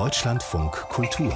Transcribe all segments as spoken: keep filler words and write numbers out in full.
Deutschlandfunk Kultur.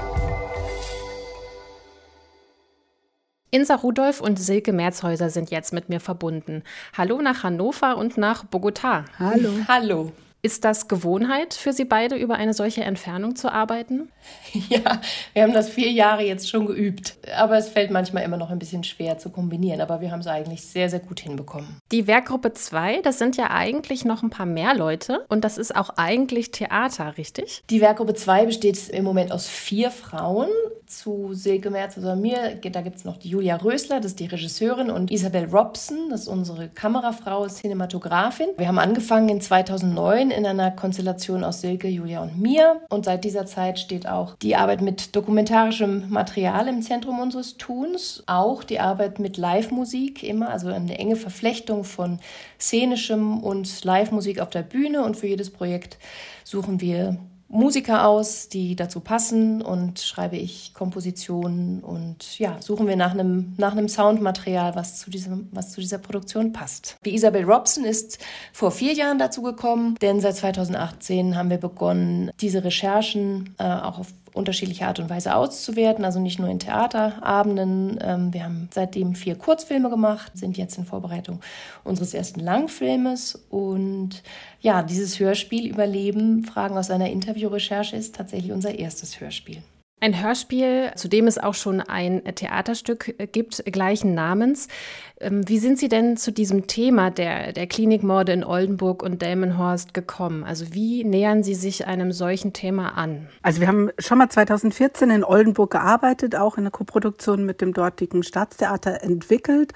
Insa Rudolph und Silke Merzhäuser sind jetzt mit mir verbunden. Hallo nach Hannover und nach Bogotá. Hallo. Hallo. Ist das Gewohnheit für Sie beide, über eine solche Entfernung zu arbeiten? Ja, wir haben das vier Jahre jetzt schon geübt. Aber es fällt manchmal immer noch ein bisschen schwer zu kombinieren. Aber wir haben es eigentlich sehr, sehr gut hinbekommen. Die Werkgruppe zwei, das sind ja eigentlich noch ein paar mehr Leute. Und das ist auch eigentlich Theater, richtig? Die Werkgruppe zwei besteht im Moment aus vier Frauen. Zu Silke Merz, also mir, da gibt es noch die Julia Rösler, das ist die Regisseurin, und Isabel Robson, das ist unsere Kamerafrau, Cinematografin. Wir haben angefangen in zweitausendneun in einer Konstellation aus Silke, Julia und mir. Und seit dieser Zeit steht auch die Arbeit mit dokumentarischem Material im Zentrum unseres Tuns. Auch die Arbeit mit Live-Musik immer, also eine enge Verflechtung von szenischem und Live-Musik auf der Bühne. Und für jedes Projekt suchen wir Musiker aus, die dazu passen, und schreibe ich Kompositionen und ja, suchen wir nach einem, nach einem Soundmaterial, was zu diesem, was zu dieser Produktion passt. Die Isabel Robson ist vor vier Jahren dazu gekommen, denn seit zweitausendachtzehn haben wir begonnen, diese Recherchen äh, auch auf unterschiedliche Art und Weise auszuwerten, also nicht nur in Theaterabenden. Ähm, wir haben seitdem vier Kurzfilme gemacht, sind jetzt in Vorbereitung unseres ersten Langfilmes, und ja, dieses Hörspiel Überleben, Fragen aus einer Interviewrecherche ist tatsächlich unser erstes Hörspiel. Ein Hörspiel, zu dem es auch schon ein Theaterstück gibt, gleichen Namens. Wie sind Sie denn zu diesem Thema der, der Klinikmorde in Oldenburg und Delmenhorst gekommen? Also wie nähern Sie sich einem solchen Thema an? Also wir haben schon mal zweitausendvierzehn in Oldenburg gearbeitet, auch in der Koproduktion mit dem dortigen Staatstheater entwickelt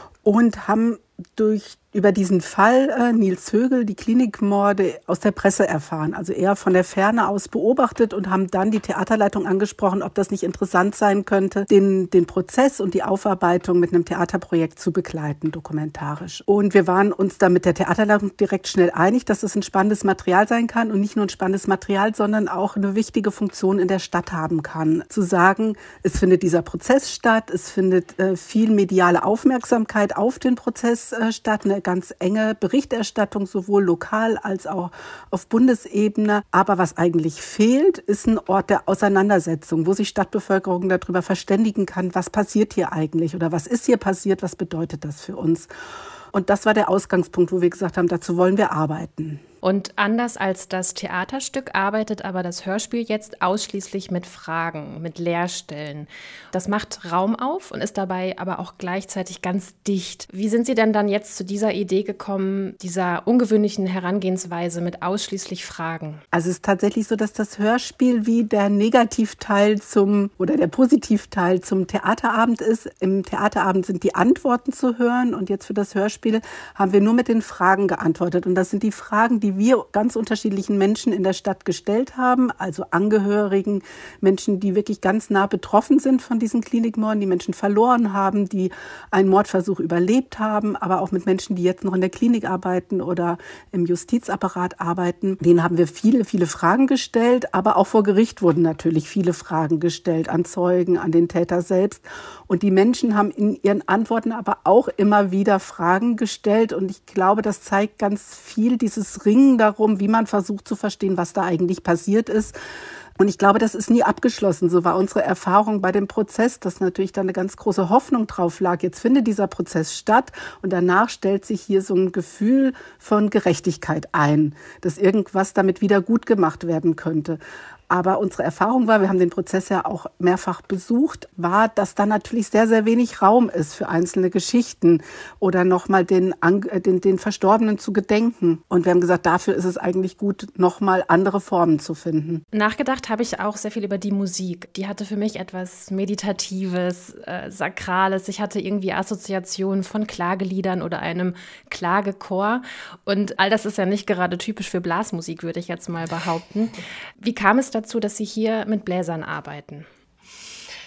und haben durch über diesen Fall äh, Nils Högel, die Klinikmorde, aus der Presse erfahren. Also eher von der Ferne aus beobachtet und haben dann die Theaterleitung angesprochen, ob das nicht interessant sein könnte, den, den Prozess und die Aufarbeitung mit einem Theaterprojekt zu begleiten, dokumentarisch. Und wir waren uns da mit der Theaterleitung direkt schnell einig, dass das ein spannendes Material sein kann und nicht nur ein spannendes Material, sondern auch eine wichtige Funktion in der Stadt haben kann. Zu sagen, es findet dieser Prozess statt, es findet äh, viel mediale Aufmerksamkeit auf den Prozess äh, statt, eine ganz enge Berichterstattung, sowohl lokal als auch auf Bundesebene. Aber was eigentlich fehlt, ist ein Ort der Auseinandersetzung, wo sich Stadtbevölkerung darüber verständigen kann, was passiert hier eigentlich oder was ist hier passiert, was bedeutet das für uns. Und das war der Ausgangspunkt, wo wir gesagt haben, dazu wollen wir arbeiten. Und anders als das Theaterstück arbeitet aber das Hörspiel jetzt ausschließlich mit Fragen, mit Leerstellen. Das macht Raum auf und ist dabei aber auch gleichzeitig ganz dicht. Wie sind Sie denn dann jetzt zu dieser Idee gekommen, dieser ungewöhnlichen Herangehensweise mit ausschließlich Fragen? Also es ist tatsächlich so, dass das Hörspiel wie der Negativteil zum oder der Positivteil zum Theaterabend ist. Im Theaterabend sind die Antworten zu hören, und jetzt für das Hörspiel haben wir nur mit den Fragen geantwortet. Und das sind die Fragen, die wir ganz unterschiedlichen Menschen in der Stadt gestellt haben, also Angehörigen, Menschen, die wirklich ganz nah betroffen sind von diesen Klinikmorden, die Menschen verloren haben, die einen Mordversuch überlebt haben, aber auch mit Menschen, die jetzt noch in der Klinik arbeiten oder im Justizapparat arbeiten. Denen haben wir viele, viele Fragen gestellt, aber auch vor Gericht wurden natürlich viele Fragen gestellt an Zeugen, an den Täter selbst. Und die Menschen haben in ihren Antworten aber auch immer wieder Fragen gestellt, und ich glaube, das zeigt ganz viel dieses Ringen darum, wie man versucht zu verstehen, was da eigentlich passiert ist. Und ich glaube, das ist nie abgeschlossen. So war unsere Erfahrung bei dem Prozess, dass natürlich da eine ganz große Hoffnung drauf lag. Jetzt findet dieser Prozess statt und danach stellt sich hier so ein Gefühl von Gerechtigkeit ein, dass irgendwas damit wieder gut gemacht werden könnte. Aber unsere Erfahrung war, wir haben den Prozess ja auch mehrfach besucht, war, dass da natürlich sehr, sehr wenig Raum ist für einzelne Geschichten oder nochmal den, den, den Verstorbenen zu gedenken. Und wir haben gesagt, dafür ist es eigentlich gut, nochmal andere Formen zu finden. Nachgedacht habe ich auch sehr viel über die Musik. Die hatte für mich etwas Meditatives, äh, Sakrales. Ich hatte irgendwie Assoziationen von Klageliedern oder einem Klagechor. Und all das ist ja nicht gerade typisch für Blasmusik, würde ich jetzt mal behaupten. Wie kam es dazu, dass Sie hier mit Bläsern arbeiten?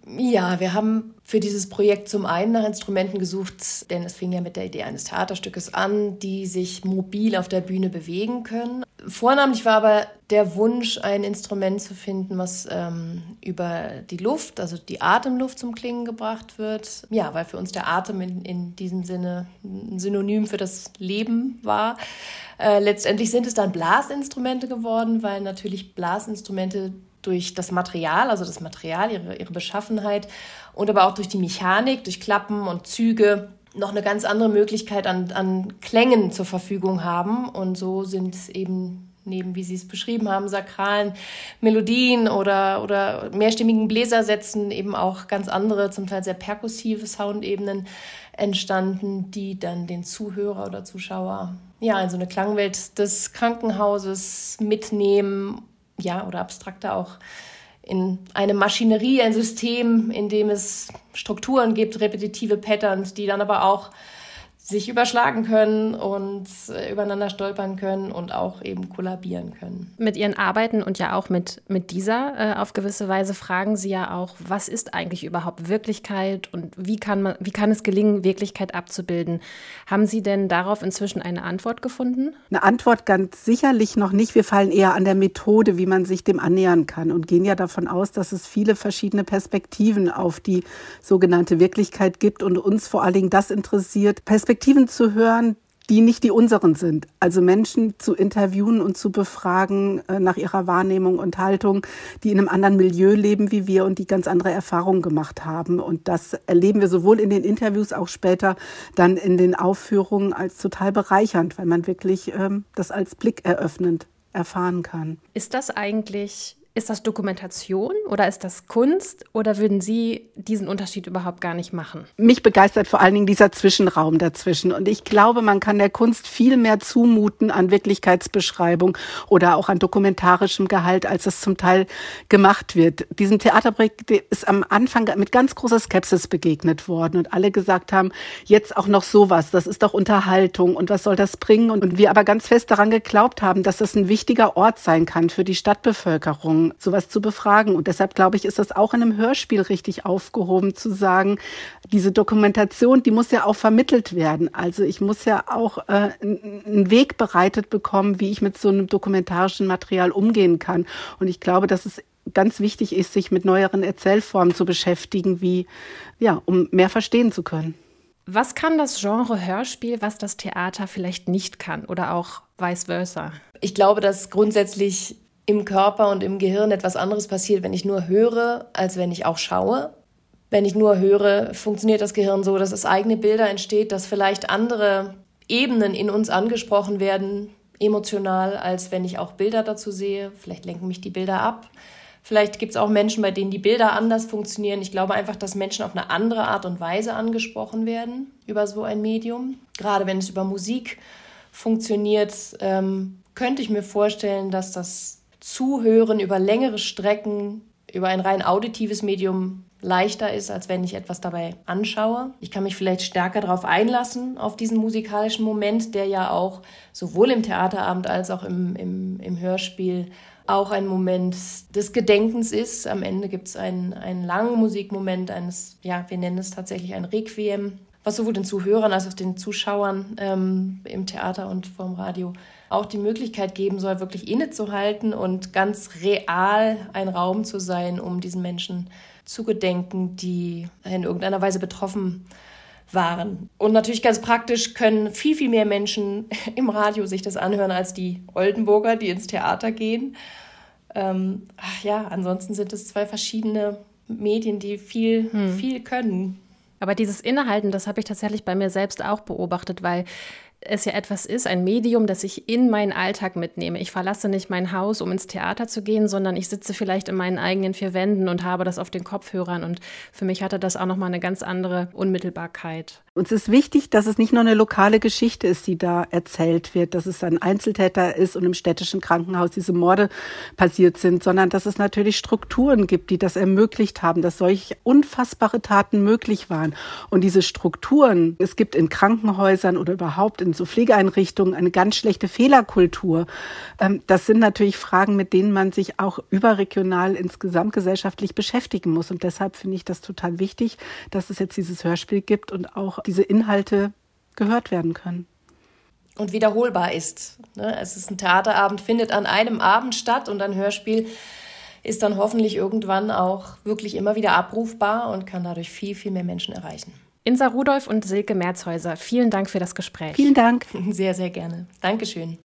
Ja, wir haben für dieses Projekt zum einen nach Instrumenten gesucht, denn es fing ja mit der Idee eines Theaterstückes an, die sich mobil auf der Bühne bewegen können. Vornamentlich war aber der Wunsch, ein Instrument zu finden, was ähm, über die Luft, also die Atemluft zum Klingen gebracht wird. Ja, weil für uns der Atem in, in diesem Sinne ein Synonym für das Leben war. Äh, letztendlich sind es dann Blasinstrumente geworden, weil natürlich Blasinstrumente durch das Material, also das Material, ihre, ihre Beschaffenheit und aber auch durch die Mechanik, durch Klappen und Züge noch eine ganz andere Möglichkeit an, an Klängen zur Verfügung haben. Und so sind eben neben, wie Sie es beschrieben haben, sakralen Melodien oder, oder mehrstimmigen Bläsersätzen eben auch ganz andere, zum Teil sehr perkussive Soundebenen entstanden, die dann den Zuhörer oder Zuschauer ja in so eine Klangwelt des Krankenhauses mitnehmen. Ja, oder abstrakter auch in eine Maschinerie, ein System, in dem es Strukturen gibt, repetitive Patterns, die dann aber auch sich überschlagen können und äh, übereinander stolpern können und auch eben kollabieren können. Mit Ihren Arbeiten und ja auch mit, mit dieser äh, auf gewisse Weise fragen Sie ja auch, was ist eigentlich überhaupt Wirklichkeit und wie kann man, wie kann es gelingen, Wirklichkeit abzubilden? Haben Sie denn darauf inzwischen eine Antwort gefunden? Eine Antwort ganz sicherlich noch nicht. Wir fallen eher an der Methode, wie man sich dem annähern kann und gehen ja davon aus, dass es viele verschiedene Perspektiven auf die sogenannte Wirklichkeit gibt und uns vor allen Dingen das interessiert, Perspektiven zu hören, die nicht die unseren sind. Also Menschen zu interviewen und zu befragen äh, nach ihrer Wahrnehmung und Haltung, die in einem anderen Milieu leben wie wir und die ganz andere Erfahrungen gemacht haben. Und das erleben wir sowohl in den Interviews, auch später dann in den Aufführungen als total bereichernd, weil man wirklich ähm, das als blickeröffnend erfahren kann. Ist das eigentlich... Ist das Dokumentation oder ist das Kunst oder würden Sie diesen Unterschied überhaupt gar nicht machen? Mich begeistert vor allen Dingen dieser Zwischenraum dazwischen. Und ich glaube, man kann der Kunst viel mehr zumuten an Wirklichkeitsbeschreibung oder auch an dokumentarischem Gehalt, als es zum Teil gemacht wird. Diesem Theaterprojekt ist am Anfang mit ganz großer Skepsis begegnet worden und alle gesagt haben, jetzt auch noch sowas, das ist doch Unterhaltung und was soll das bringen? Und wir aber ganz fest daran geglaubt haben, dass das ein wichtiger Ort sein kann für die Stadtbevölkerung, sowas zu befragen. Und deshalb, glaube ich, ist das auch in einem Hörspiel richtig aufgehoben, zu sagen, diese Dokumentation, die muss ja auch vermittelt werden. Also ich muss ja auch äh, einen Weg bereitet bekommen, wie ich mit so einem dokumentarischen Material umgehen kann. Und ich glaube, dass es ganz wichtig ist, sich mit neueren Erzählformen zu beschäftigen, wie, ja, um mehr verstehen zu können. Was kann das Genre Hörspiel, was das Theater vielleicht nicht kann oder auch vice versa? Ich glaube, dass grundsätzlich im Körper und im Gehirn etwas anderes passiert, wenn ich nur höre, als wenn ich auch schaue. Wenn ich nur höre, funktioniert das Gehirn so, dass es eigene Bilder entsteht, dass vielleicht andere Ebenen in uns angesprochen werden, emotional, als wenn ich auch Bilder dazu sehe. Vielleicht lenken mich die Bilder ab. Vielleicht gibt es auch Menschen, bei denen die Bilder anders funktionieren. Ich glaube einfach, dass Menschen auf eine andere Art und Weise angesprochen werden über so ein Medium. Gerade wenn es über Musik funktioniert, ähm, könnte ich mir vorstellen, dass das Zuhören über längere Strecken, über ein rein auditives Medium leichter ist, als wenn ich etwas dabei anschaue. Ich kann mich vielleicht stärker darauf einlassen, auf diesen musikalischen Moment, der ja auch sowohl im Theaterabend als auch im, im, im Hörspiel auch ein Moment des Gedenkens ist. Am Ende gibt es einen, einen langen Musikmoment, eines, ja, wir nennen es tatsächlich ein Requiem, was sowohl den Zuhörern als auch den Zuschauern ähm, im Theater und vorm Radio auch die Möglichkeit geben soll, wirklich innezuhalten und ganz real ein Raum zu sein, um diesen Menschen zu gedenken, die in irgendeiner Weise betroffen waren. Und natürlich ganz praktisch können viel, viel mehr Menschen im Radio sich das anhören als die Oldenburger, die ins Theater gehen. Ähm, ach ja, ansonsten sind es zwei verschiedene Medien, die viel, hm. viel können. Aber dieses Innehalten, das habe ich tatsächlich bei mir selbst auch beobachtet, weil es ja etwas ist, ein Medium, das ich in meinen Alltag mitnehme. Ich verlasse nicht mein Haus, um ins Theater zu gehen, sondern ich sitze vielleicht in meinen eigenen vier Wänden und habe das auf den Kopfhörern. Und für mich hatte das auch nochmal eine ganz andere Unmittelbarkeit. Uns ist wichtig, dass es nicht nur eine lokale Geschichte ist, die da erzählt wird, dass es ein Einzeltäter ist und im städtischen Krankenhaus diese Morde passiert sind, sondern dass es natürlich Strukturen gibt, die das ermöglicht haben, dass solch unfassbare Taten möglich waren. Und diese Strukturen, es gibt in Krankenhäusern oder überhaupt in in so Pflegeeinrichtungen eine ganz schlechte Fehlerkultur. Das sind natürlich Fragen, mit denen man sich auch überregional insgesamt gesellschaftlich beschäftigen muss. Und deshalb finde ich das total wichtig, dass es jetzt dieses Hörspiel gibt und auch diese Inhalte gehört werden können. Und wiederholbar ist. Es ist ein Theaterabend, findet an einem Abend statt und ein Hörspiel ist dann hoffentlich irgendwann auch wirklich immer wieder abrufbar und kann dadurch viel, viel mehr Menschen erreichen. Insa Rudolph und Silke Merzhäuser, vielen Dank für das Gespräch. Vielen Dank. Sehr, sehr gerne. Dankeschön.